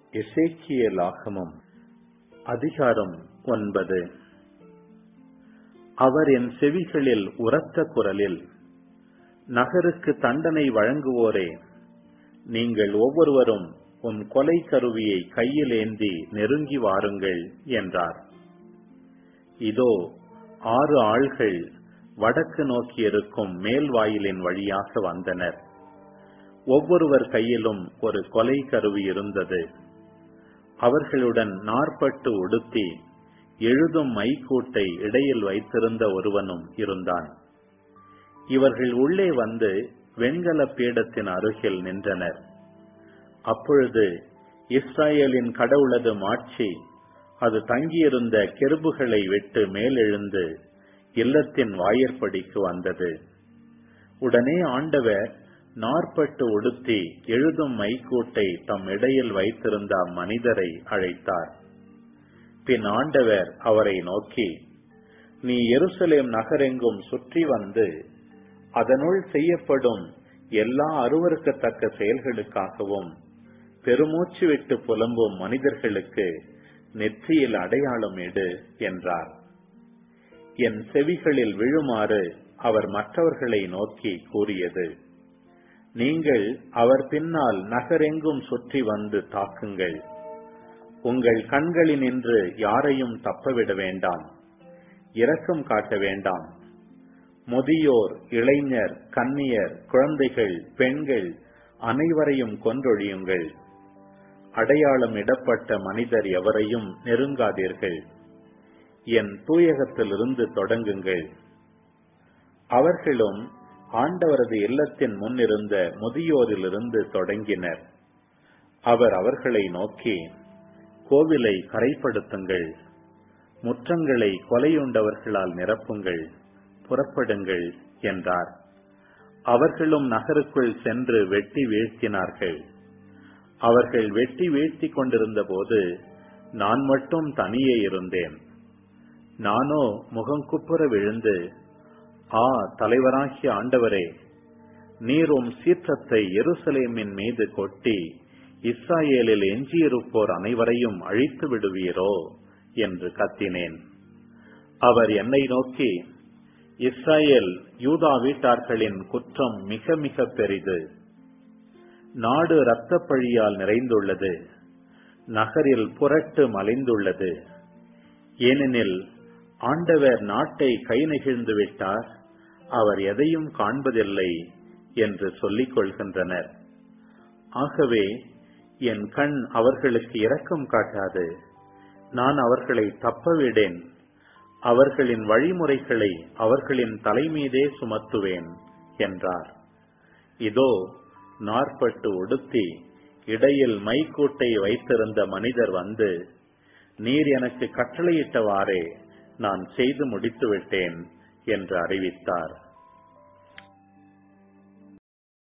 எசேக்கியேலாகமம் அதிகாரம் 9. அவர் என் செவிகளில் உரத்த குரலில், நகருக்கு தண்டனை வழங்குவோரே, நீங்கள் ஒவ்வொருவரும் உம் கொலை கருவியை கையில் ஏந்தி நெருங்கி வாருங்கள் என்றார். இதோ 6 ஆள்கள் வடக்கு நோக்கி இருக்கும் மேல் வாயிலின் வழியாக வந்தனர். ஒவ்வொருவர் கையிலும் ஒரு கொலை கருவி இருந்தது. அவர்களுடன் நாற்பட்டு உடுத்தி எழுதும் மைக்கூட்டை இடையில் வைத்திருந்த ஒருவனும் இருந்தான். இவர்கள் உள்ளே வந்து வெண்கல பீடத்தின் அருகில் நின்றனர். அப்பொழுது இஸ்ராயேலின் கடவுளது மாட்சி அது தங்கியிருந்த கெருபுகளை விட்டு மேலெழுந்து இல்லத்தின் வாயிற்படிக்கு வந்தது. உடனே ஆண்டவர் நாற்பட்டு உடுத்தி எழுதும் மைக்கூட்டை தம் இடையில் வைத்திருந்த அம்மனிதரை அழைத்தார். பின் ஆண்டவர் அவரை நோக்கி, நீ எருசலேம் நகரெங்கும் சுற்றி வந்து அதனுள் செய்யப்படும் எல்லா அருவருக்கத்தக்க செயல்களுக்காகவும் பெருமூச்சு விட்டு புலம்பும் மனிதர்களுக்கு நெற்றியில் அடையாளம் இடு என்றார். என் செவிகளில் விழுமாறு அவர் மற்றவர்களை நோக்கி கூறியது, நீங்கள் அவர் பின்னால் நகரெங்கும் சுற்றி வந்து தாக்குங்கள். உங்கள் கண்களினின்று யாரையும் தப்பவிட வேண்டாம், இரக்கம் காட்ட வேண்டாம். முதியோர், இளைஞர், கன்னியர், குழந்தைகள், பெண்கள் அனைவரையும் கொன்றொழியுங்கள். அடையாளம் இடப்பட்ட மனிதர் எவரையும் நெருங்காதீர்கள். என் தூயகத்திலிருந்து தொடங்குங்கள். அவர்களும் ஆண்டவரது இல்லத்தின் முன்னிருந்த முதியோரிலிருந்து தொடங்கினர். அவர் அவர்களை நோக்கி, கோவிலை கரைப்படுத்துங்கள், முற்றங்களை கொலையுண்டவர்களால் நிரப்புங்கள், புறப்படுங்கள் என்றார். அவர்களும் நகருக்குள் சென்று வெட்டி வீழ்த்தினார்கள். அவர்கள் வெட்டி வீழ்த்தி கொண்டிருந்த போது நான் மட்டும் தனியே இருந்தேன். நானோ முகங்குப்புற விழுந்து, தலைவராகிய ஆண்டவரே, நீர் உம் சீற்றத்தை எருசலேமின் மீது கொட்டி இஸ்ராயேலில் எஞ்சியிருப்போர் அனைவரையும் அழித்து விடுவீரோ என்று கத்தினேன். அவர் என்னை நோக்கி, இஸ்ராயேல் யூதா வீட்டார்களின் குற்றம் மிக மிக பெரிது. நாடு இரத்தப் பழியால் நிறைந்துள்ளது, நகரில் புரட்டு மலிந்துள்ளது. ஏனெனில் ஆண்டவர் நாட்டை கை நெகிழ்ந்து விட்டார், அவர் எதையும் காண்பதில்லை என்று சொல்லிக் கொள்கின்றனர். ஆகவே என் கண் அவர்களுக்கு இரக்கம் காட்டாது, நான் அவர்களை தப்பவிடேன். அவர்களின் வழிமுறைகளை அவர்களின் தலைமீதே சுமத்துவேன் என்றார். இதோ நாற்பட்டு உடுத்தி இடையில் மைக்கூட்டை வைத்திருந்த மனிதர் வந்து, நீர் எனக்கு கட்டளையிட்டவாறே நான் செய்து முடித்துவிட்டேன் என்று அறிவித்தார்.